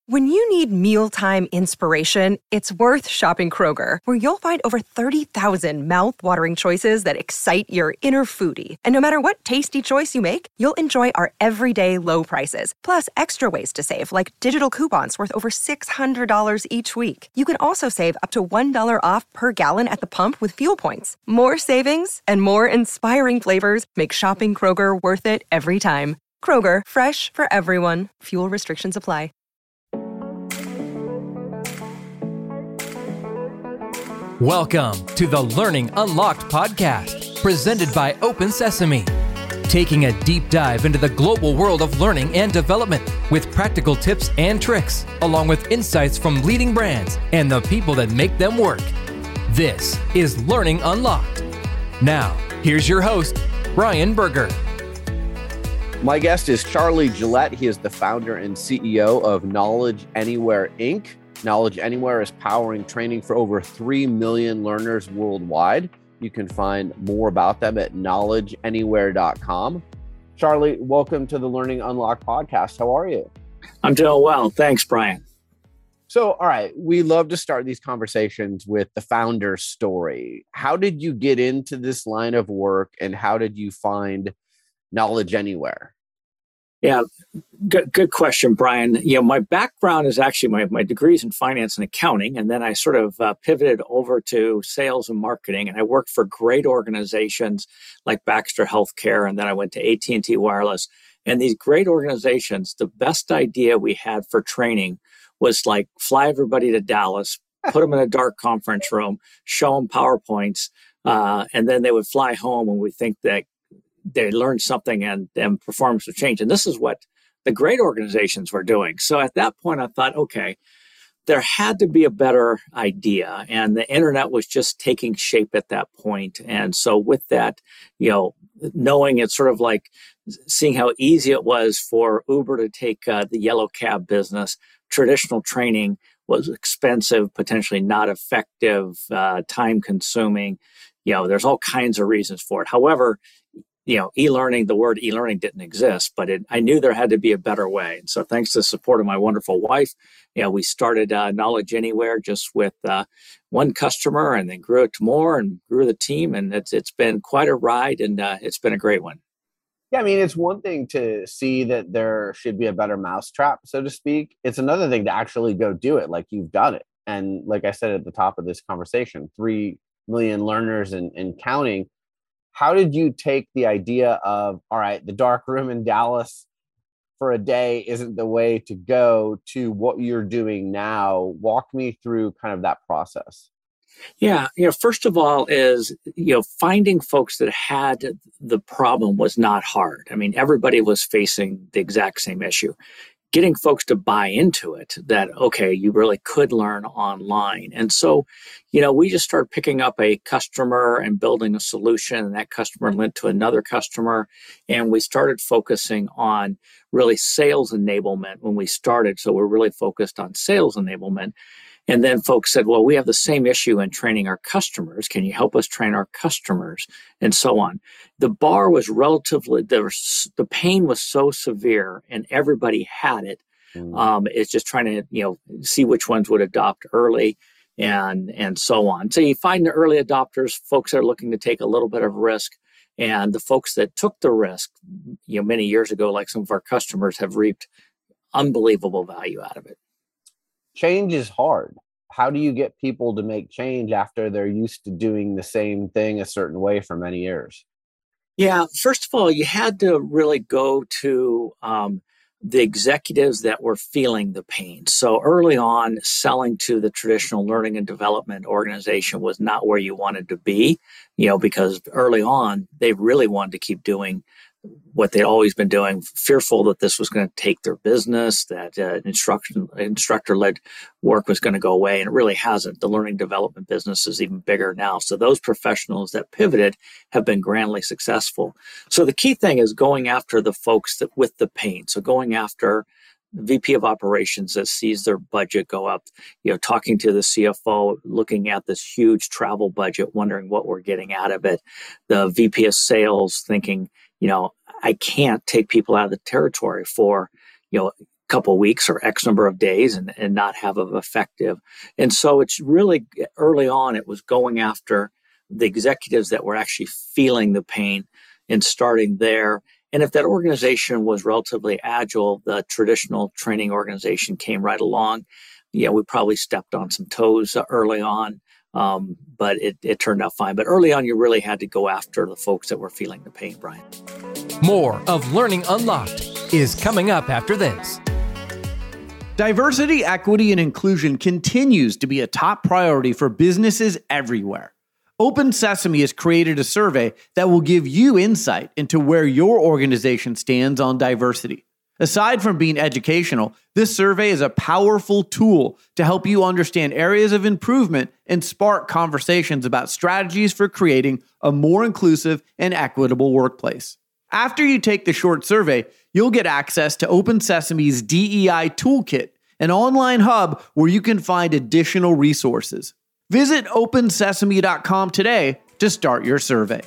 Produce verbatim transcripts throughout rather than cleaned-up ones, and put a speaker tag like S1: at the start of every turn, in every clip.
S1: When you need mealtime inspiration, it's worth shopping Kroger, where you'll find over thirty thousand mouth-watering choices that excite your inner foodie. And no matter what tasty choice you make, you'll enjoy our everyday low prices, plus extra ways to save, like digital coupons worth over six hundred dollars each week. You can also save up to one dollar off per gallon at the pump with fuel points. More savings and more inspiring flavors make shopping Kroger worth it every time. Kroger, fresh for everyone. Fuel restrictions apply.
S2: Welcome to the Learning Unlocked podcast, presented by Open Sesame. Taking a deep dive into the global world of learning and development with practical tips and tricks, along with insights from leading brands and the people that make them work. This is Learning Unlocked. Now, here's your host, Brian Berger.
S3: My guest is Charlie Gillette. He is the founder and C E O of Knowledge Anywhere, Incorporated. Knowledge Anywhere is powering training for over three million learners worldwide. You can find more about them at knowledge anywhere dot com. Charlie, welcome to the Learning Unlocked podcast. How are you?
S4: I'm doing well. Thanks, Brian.
S3: So, all right, we love to start these conversations with the founder's story. How did you get into this line of work, and how did you find Knowledge Anywhere?
S4: Yeah, good, good question, Brian. You know, my background is actually my, my degrees in finance and accounting, and then I sort of uh, pivoted over to sales and marketing, and I worked for great organizations like Baxter Healthcare, and then I went to A T and T Wireless. And these great organizations, the best idea we had for training was like fly everybody to Dallas, put them in a dark conference room, show them PowerPoints, uh, and then they would fly home, and we think that they learned something and, and performance would change. And this is what the great organizations were doing. So at that point, I thought, okay, there had to be a better idea. And the internet was just taking shape at that point. And so with that, you know, knowing it's sort of like seeing how easy it was for Uber to take uh, the yellow cab business, traditional training was expensive, potentially not effective, uh, time consuming. You know, there's all kinds of reasons for it. However, you know, e-learning, the word e-learning didn't exist, but it, I knew there had to be a better way. And so thanks to the support of my wonderful wife, you know, we started uh, Knowledge Anywhere just with uh, one customer, and then grew it to more and grew the team. And it's it's been quite a ride, and uh, it's been a great one.
S3: Yeah, I mean, it's one thing to see that there should be a better mousetrap, so to speak. It's another thing to actually go do it like you've done it. And like I said at the top of this conversation, three million learners and, and counting. How did you take the idea of, all right, the dark room in Dallas for a day isn't the way to go, to what you're doing now? Walk me through kind of that process.
S4: Yeah, you know, first of all is, you know, finding folks that had the problem was not hard. I mean, everybody was facing the exact same issue. Getting folks to buy into it, that, okay, you really could learn online. And so, you know, we just started picking up a customer and building a solution, and that customer lent to another customer. And we started focusing on really sales enablement when we started. So we're really focused on sales enablement. And then folks said, well, we have the same issue in training our customers. Can you help us train our customers? And so on. The bar was relatively, there was, the pain was so severe and everybody had it. Mm. Um, it's just trying to, you know, see which ones would adopt early and, and so on. So you find the early adopters, folks are looking to take a little bit of risk. And the folks that took the risk, you know, many years ago, like some of our customers, have reaped unbelievable value out of it.
S3: Change is hard. How do you get people to make change after they're used to doing the same thing a certain way for many years?
S4: Yeah, first of all, you had to really go to um, the executives that were feeling the pain. So early on, selling to the traditional learning and development organization was not where you wanted to be, you know, because early on, they really wanted to keep doing what they'd always been doing, fearful that this was going to take their business, that uh, instruction, instructor-led work was going to go away, and it really hasn't. The learning development business is even bigger now. So those professionals that pivoted have been grandly successful. So the key thing is going after the folks that with the pain. So going after the V P of operations that sees their budget go up, you know, talking to the C F O, looking at this huge travel budget, wondering what we're getting out of it. The V P of sales thinking, you know, I can't take people out of the territory for, you know, couple of weeks or X number of days and, and not have an effective. And so it's really early on, it was going after the executives that were actually feeling the pain and starting there. And if that organization was relatively agile, the traditional training organization came right along. Yeah, we probably stepped on some toes early on, um, but it, it turned out fine. But early on, you really had to go after the folks that were feeling the pain, Brian.
S2: More of Learning Unlocked is coming up after this.
S5: Diversity, equity, and inclusion continues to be a top priority for businesses everywhere. Open Sesame has created a survey that will give you insight into where your organization stands on diversity. Aside from being educational, this survey is a powerful tool to help you understand areas of improvement and spark conversations about strategies for creating a more inclusive and equitable workplace. After you take the short survey, you'll get access to Open Sesame's D E I Toolkit, an online hub where you can find additional resources. Visit open sesame dot com today to start your survey.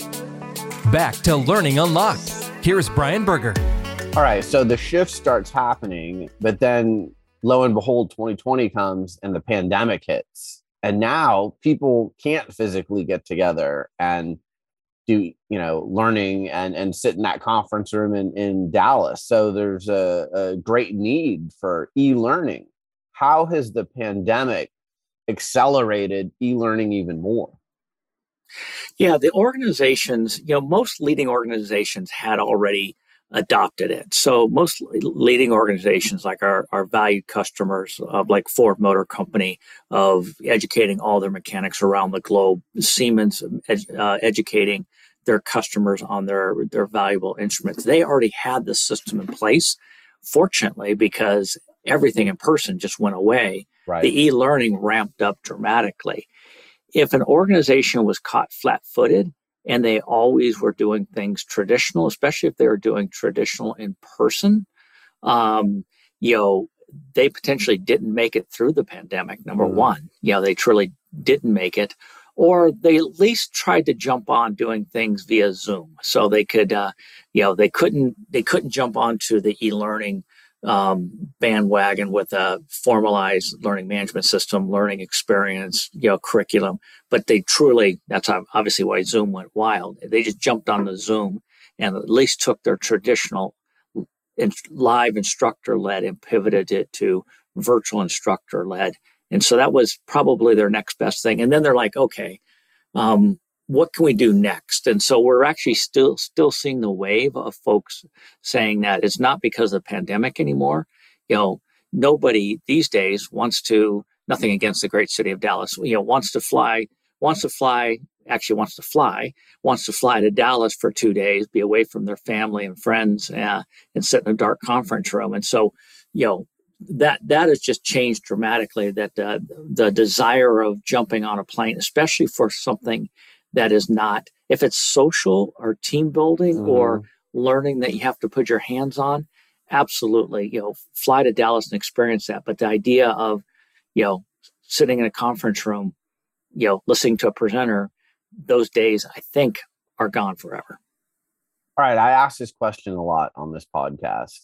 S2: Back to Learning Unlocked. Here's Brian Berger.
S3: All right, so the shift starts happening, but then lo and behold, twenty twenty comes and the pandemic hits. And now people can't physically get together and do, you know, learning and, and sit in that conference room in, in Dallas. So there's a, a great need for e-learning. How has the pandemic accelerated e-learning even more?
S4: Yeah, the organizations, you know, most leading organizations had already adopted it. So most leading organizations like our, our valued customers of like Ford Motor Company of educating all their mechanics around the globe, Siemens ed, uh, educating their customers on their, their valuable instruments. They already had the system in place, fortunately, because everything in person just went away. Right. The e-learning ramped up dramatically. If an organization was caught flat-footed and they always were doing things traditional, especially if they were doing traditional in person, um, you know, they potentially didn't make it through the pandemic, number mm-hmm. one. You know, they truly didn't make it. Or they at least tried to jump on doing things via Zoom. So they could, uh, you know, they couldn't, they couldn't jump onto the e-learning um, bandwagon with a formalized learning management system, learning experience, you know, curriculum. But they truly, that's obviously why Zoom went wild. They just jumped on the Zoom and at least took their traditional in, live instructor-led and pivoted it to virtual instructor-led. And so that was probably their next best thing. And then they're like, okay, um, what can we do next? And so we're actually still still seeing the wave of folks saying that it's not because of the pandemic anymore. You know, nobody these days wants to, nothing against the great city of Dallas, you know, wants to fly, wants to fly, actually wants to fly, wants to fly to Dallas for two days, be away from their family and friends uh, and sit in a dark conference room. And so, you know, that that has just changed dramatically, that uh, the desire of jumping on a plane, especially for something that is not, if it's social or team building mm. or learning that you have to put your hands on, absolutely, you know, fly to Dallas and experience that. But the idea of, you know, sitting in a conference room, you know, listening to a presenter, those days, I think, are gone forever.
S3: All right. I ask this question a lot on this podcast.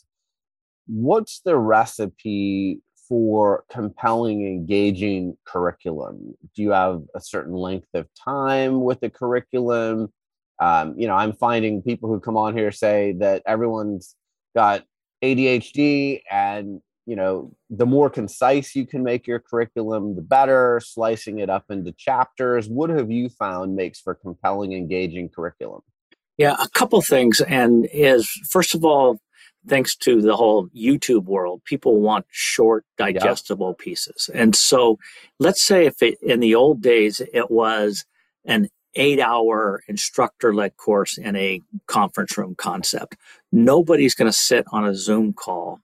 S3: What's the recipe for compelling, engaging curriculum? Do you have a certain length of time with the curriculum? Um, you know, I'm finding people who come on here say that everyone's got A D H D, and, you know, the more concise you can make your curriculum, the better, slicing it up into chapters. What have you found makes for compelling, engaging curriculum?
S4: Yeah, a couple things. And is, first of all, thanks to the whole YouTube world, people want short, digestible yep. pieces. And so let's say if it, in the old days, it was an eight hour instructor-led course in a conference room concept. Nobody's going to sit on a Zoom call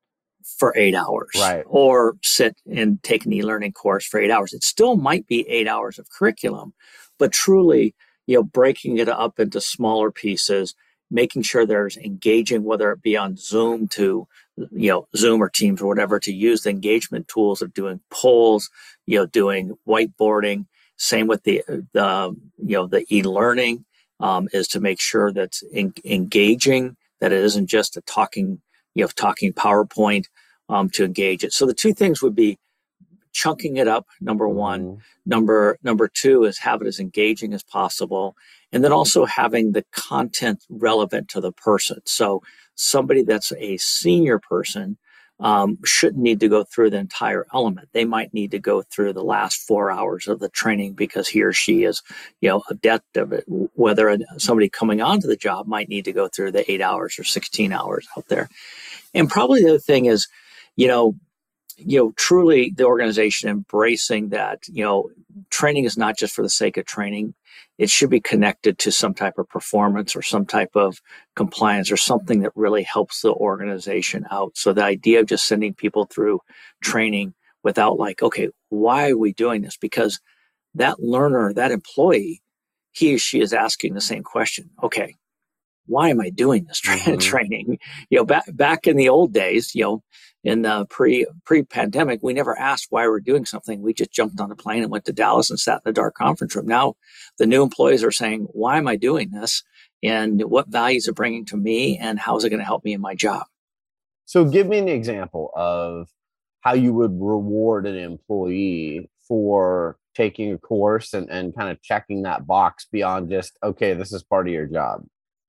S4: for eight hours
S3: right.
S4: or sit and take an e-learning course for eight hours. It still might be eight hours of curriculum, but truly, you know, breaking it up into smaller pieces, making sure there's engaging, whether it be on Zoom to, you know, Zoom or Teams or whatever, to use the engagement tools of doing polls, you know, doing whiteboarding. Same with the, the you know, the e-learning um, is to make sure that's en- engaging, that it isn't just a talking you know, talking PowerPoint um, to engage it. So the two things would be chunking it up, number one. Mm-hmm. Number number two is have it as engaging as possible. And then also having the content relevant to the person. So somebody that's a senior person um, shouldn't need to go through the entire element. They might need to go through the last four hours of the training because he or she is, you know, adept of it. Whether somebody coming onto the job might need to go through the eight hours or sixteen hours out there. And probably the other thing is, you know, you know, truly the organization embracing that, you know, training is not just for the sake of training. It should be connected to some type of performance or some type of compliance or something that really helps the organization out. So the idea of just sending people through training without like, okay, why are we doing this? Because that learner, that employee, he or she is asking the same question. Okay, why am I doing this tra- mm-hmm. training? You know, back back in the old days, you know, in the pre pre-pandemic, we never asked why we're doing something. We just jumped on a plane and went to Dallas and sat in a dark conference room. Now, the new employees are saying, "Why am I doing this? And what values are bringing to me? And how is it going to help me in my job?"
S3: So, give me an example of how you would reward an employee for taking a course and, and kind of checking that box beyond just, okay, this is part of your job.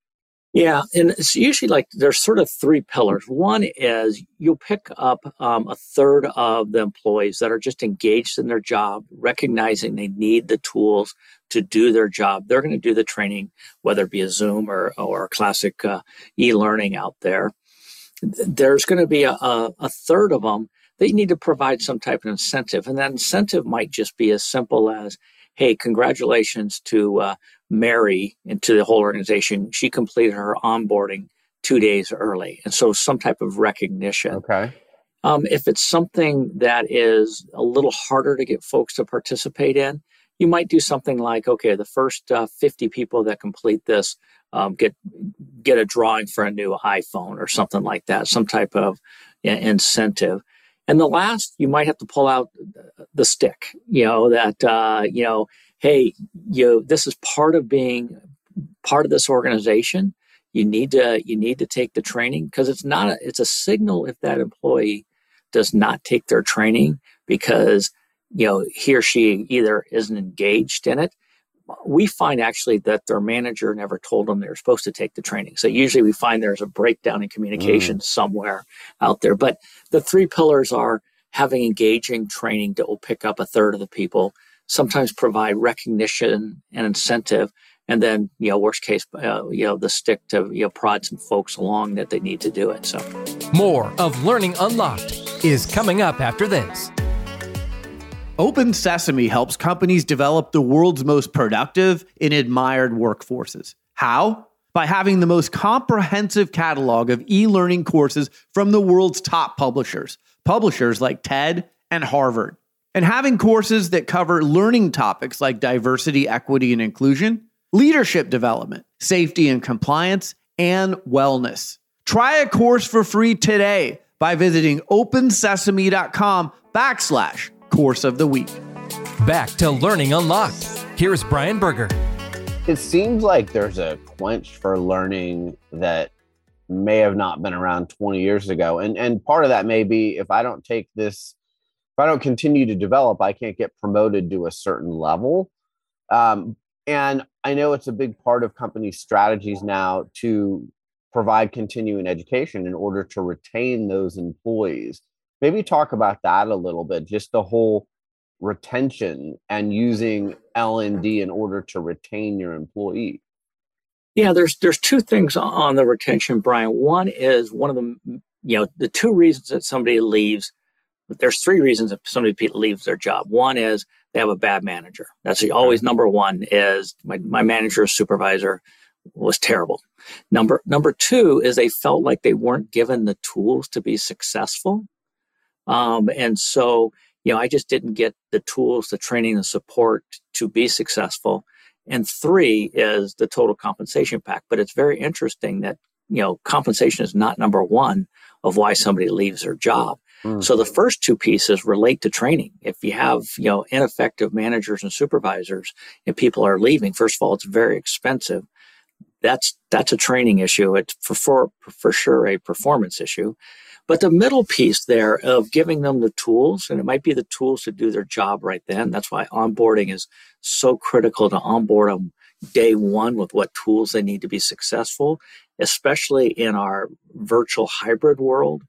S4: Yeah, and it's usually like there's sort of three pillars. One is you'll pick up um, a third of the employees that are just engaged in their job, recognizing they need the tools to do their job. They're going to do the training, whether it be a Zoom or or a classic uh, e-learning out there. There's going to be a, a, a third of them that you need to provide some type of incentive, and that incentive might just be as simple as, hey, congratulations to uh, Mary and to the whole organization. She completed her onboarding two days early. And so some type of recognition.
S3: Okay.
S4: Um, if it's something that is a little harder to get folks to participate in, you might do something like, okay, the first uh, fifty people that complete this um, get get a drawing for a new iPhone or something like that, some type of uh, incentive. And the last, you might have to pull out the stick, you know, that, uh, you know, hey, you, this is part of being part of this organization. You need to, you need to take the training because it's not, a, it's a signal if that employee does not take their training because, you know, he or she either isn't engaged in it. We find actually that their manager never told them they were supposed to take the training. So usually we find there's a breakdown in communication mm. somewhere out there. But the three pillars are having engaging training that will pick up a third of the people, sometimes provide recognition and incentive, and then, you know, worst case, uh, you know, the stick to, you know, prod some folks along that they need to do it. So
S2: more of Learning Unlocked is coming up after this.
S5: Open Sesame helps companies develop the world's most productive and admired workforces. How? By having the most comprehensive catalog of e-learning courses from the world's top publishers, publishers like TED and Harvard, and having courses that cover learning topics like diversity, equity, and inclusion, leadership development, safety and compliance, and wellness. Try a course for free today by visiting opensesame.com backslash course of the week.
S2: Back to Learning Unlocked. Here's Brian Berger.
S3: It seems like there's a quench for learning that may have not been around twenty years ago. And, and part of that may be if I don't take this, if I don't continue to develop, I can't get promoted to a certain level. Um, and I know it's a big part of company strategies now to provide continuing education in order to retain those employees. Maybe talk about that a little bit, just the whole retention and using L and D in order to retain your employee.
S4: Yeah, there's there's two things on the retention, Brian. One is one of the, you know, the two reasons that somebody leaves. There's three reasons that somebody leaves their job. One is they have a bad manager. That's always number one is my, my manager or supervisor was terrible. Number number two is they felt like they weren't given the tools to be successful. Um, and so, you know, I just didn't get the tools, the training, the support to be successful. And three is the total compensation pack. But it's very interesting that, you know, compensation is not number one of why somebody leaves their job. Mm. So the first two pieces relate to training. If you have, you know, ineffective managers and supervisors and people are leaving, first of all, it's very expensive. that's that's a training issue. It's for, for for sure a performance issue. But the middle piece there of giving them the tools, and it might be the tools to do their job right then. That's why onboarding is so critical, to onboard them day one with what tools they need to be successful, especially in our virtual hybrid world,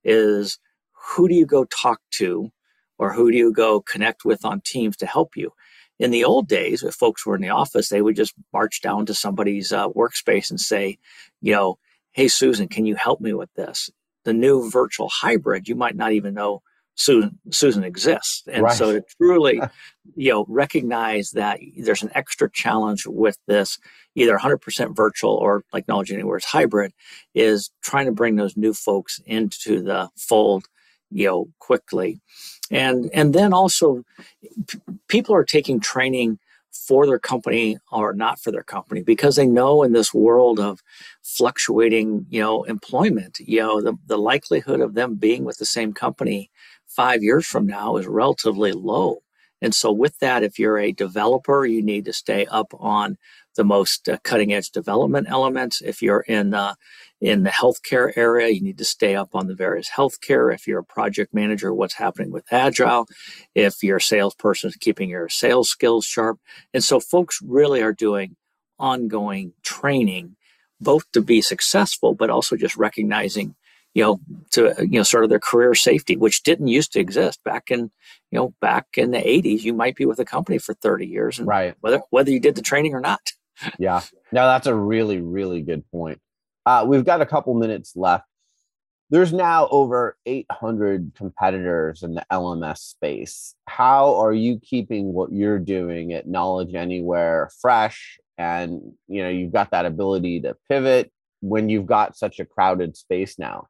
S4: is who do you go talk to, or who do you go connect with on Teams to help you? In the old days, if folks were in the office, they would just march down to somebody's uh, workspace and say, you know, hey, Susan, can you help me with this? The new virtual hybrid, you might not even know Susan, Susan exists. And
S3: Right.
S4: so to truly, you know, recognize that there's an extra challenge with this, either one hundred percent virtual or like Knowledge Anywhere's hybrid, is trying to bring those new folks into the fold, you know, quickly. And, and then also p- people are taking training for their company or not for their company, because they know in this world of fluctuating, you know, employment, you know, the, the likelihood of them being with the same company five years from now is relatively low. And so with that, if you're a developer, you need to stay up on the most uh, cutting edge development elements. If you're in uh, in the healthcare area, you need to stay up on the various healthcare. If you're a project manager, what's happening with Agile. If you're a salesperson, keeping your sales skills sharp. And so folks really are doing ongoing training, both to be successful, but also just recognizing, you know, to, you know, sort of their career safety, which didn't used to exist back in, you know, back in the eighties. You might be with a company for thirty years, and
S3: Right.
S4: whether whether you did the training or not.
S3: Yeah. No, that's a really, really good point. Uh, we've got a couple minutes left. There's now over eight hundred competitors in the L M S space. How are you keeping what you're doing at Knowledge Anywhere fresh? And, you know, you've got that ability to pivot when you've got such a crowded space now.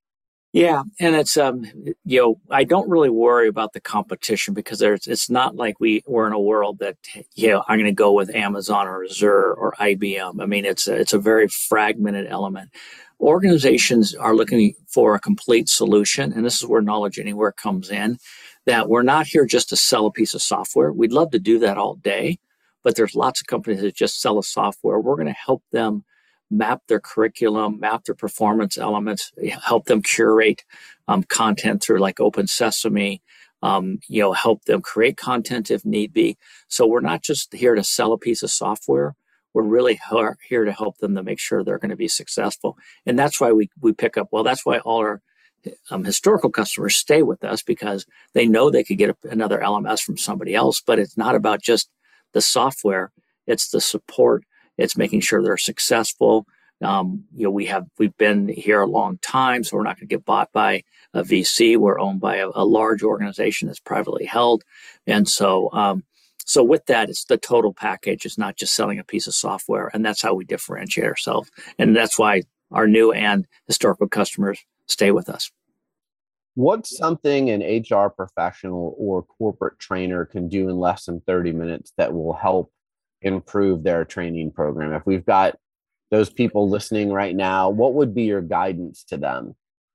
S4: Yeah, and it's um, you know, I don't really worry about the competition, because there's it's not like we we're in a world that, you know, I'm going to go with Amazon or Azure or I B M. I mean, it's a, it's a very fragmented element. Organizations are looking for a complete solution, and this is where Knowledge Anywhere comes in. That we're not here just to sell a piece of software. We'd love to do that all day, but there's lots of companies that just sell a software. We're going to help them map their curriculum, map their performance elements, help them curate um, content through like Open Sesame, um, you know, help them create content if need be. So we're not just here to sell a piece of software. We're really here to help them to make sure they're going to be successful. And that's why we we pick up, well, that's why all our um, historical customers stay with us, because they know they could get another L M S from somebody else, but it's not about just the software. It's the support. It's making sure they're successful. Um, you know, we have we've been here a long time, so we're not going to get bought by a V C. We're owned by a, a large organization that's privately held, and so um, so with that, it's the total package. It's not just selling a piece of software, and that's how we differentiate ourselves, and that's why our new and historical customers stay with us.
S3: What's something an H R professional or corporate trainer can do in less than thirty minutes that will help improve their training program? If we've got those people listening right now, what would be your guidance to them?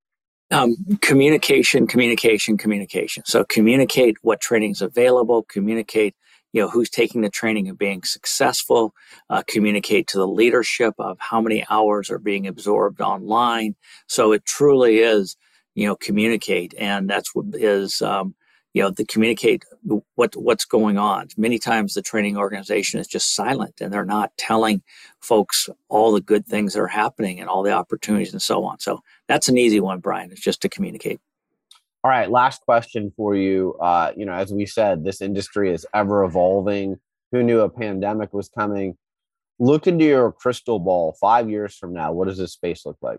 S4: Um, communication, communication, communication. So communicate what training is available, communicate, you know, who's taking the training and being successful, uh, communicate to the leadership of how many hours are being absorbed online. So it truly is, you know, communicate. And that's what is, um, you know, to communicate what what's going on. Many times the training organization is just silent, and they're not telling folks all the good things that are happening and all the opportunities and so on. So that's an easy one, Brian. It's just to communicate.
S3: All right, last question for you. Uh, you know, as we said, this industry is ever evolving. Who knew a pandemic was coming? Look into your crystal ball. Five years from now, what does this space look like?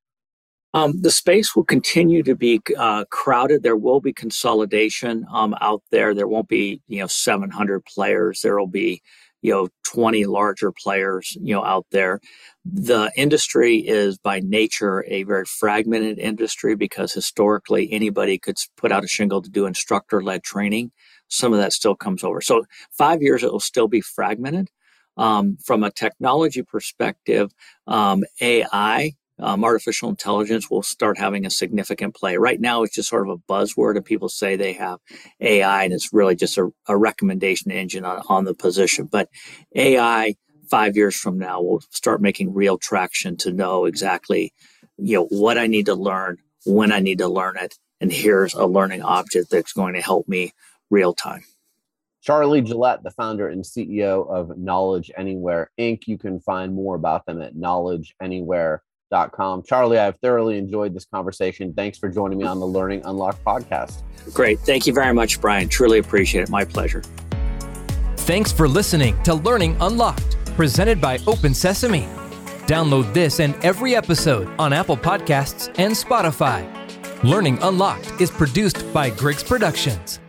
S4: Um, the space will continue to be uh, crowded. There will be consolidation um, out there. There won't be, you know, seven hundred players. There will be, you know, twenty larger players, you know, out there. The industry is by nature a very fragmented industry, because historically anybody could put out a shingle to do instructor-led training. Some of that still comes over. So five years, it will still be fragmented. Um, from a technology perspective, um, A I, Um, artificial intelligence will start having a significant play. Right now, it's just sort of a buzzword, and people say they have A I, and it's really just a, a recommendation engine on, on the position. But A I five years from now, we'll start making real traction to know exactly, you know, what I need to learn, when I need to learn it. And here's a learning object that's going to help me real time.
S3: Charlie Gillette, the founder and C E O of Knowledge Anywhere, Incorporated. You can find more about them at knowledge anywhere dot com. Charlie, I've thoroughly enjoyed this conversation. Thanks for joining me on the Learning Unlocked podcast.
S4: Great. Thank you very much, Brian. Truly appreciate it. My pleasure.
S2: Thanks for listening to Learning Unlocked, presented by Open Sesame. Download this and every episode on Apple Podcasts and Spotify. Learning Unlocked is produced by Griggs Productions.